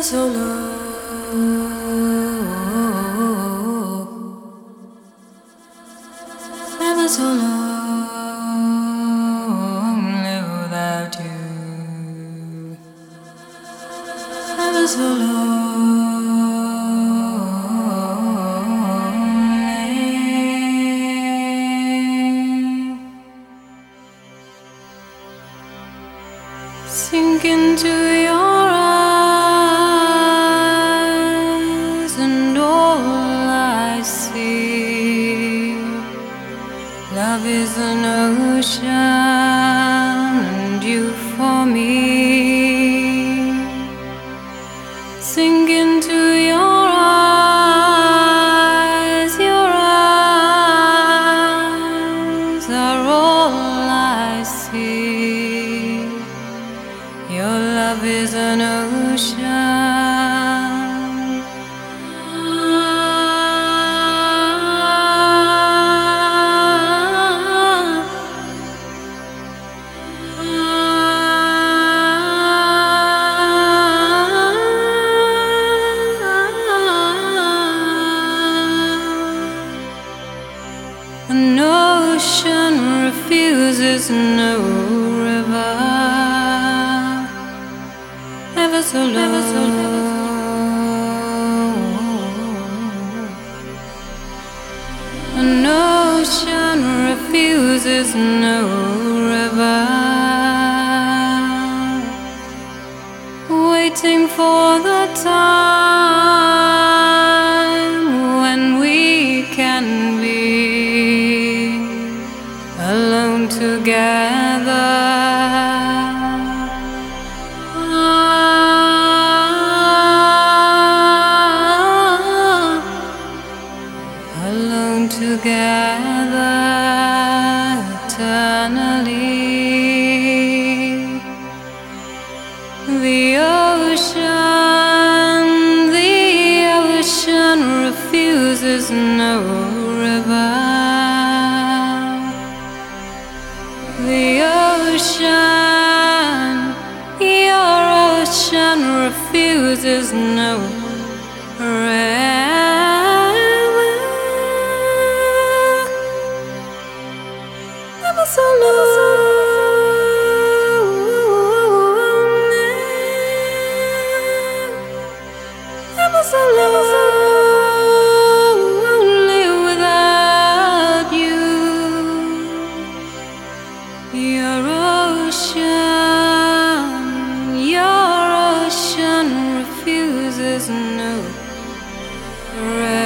so low, never so lonely without you. Never so lonely. Sink into your eyes, and all I see, love is an ocean, and you for me. Sink into your eyes are all I see. Your love is an ocean. An ocean refuses no river, ever so low. An ocean refuses no river, waiting for the time when we can be alone together. Alone together eternally. The ocean refuses no river. The ocean, your ocean refuses no river. Never so lonely, never so lonely without you. Your ocean refuses no rest.